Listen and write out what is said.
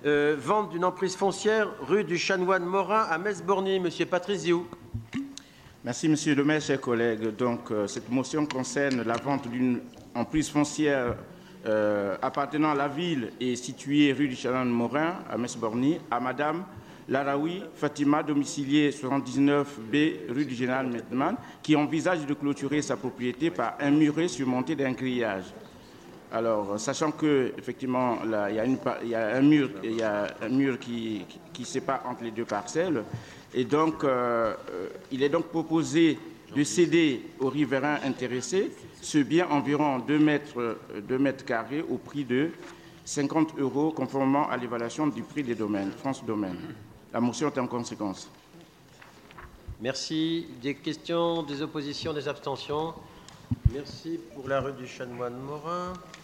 vente d'une emprise foncière rue du Chanoine Morin à Metz-Borny. Monsieur Patrice Ziou. Merci, Monsieur le maire, chers collègues. Donc, cette motion concerne la vente d'une emprise foncière appartenant à la ville et située rue du Chanoine Morin à Metz-Borny à Madame Laraoui Fatima, domiciliée 79B rue du Général Metman, qui envisage de clôturer sa propriété par un muret surmonté d'un grillage. Alors, sachant que effectivement, là, il y a un mur qui sépare entre les deux parcelles, et donc il est donc proposé de céder aux riverains intéressés ce bien environ 2 mètres carrés au prix de 50 €, conformément à l'évaluation du prix des domaines, France Domaine. La motion est en conséquence. Merci. Des questions, des oppositions, des abstentions? Merci pour la rue du Chanoine Morin.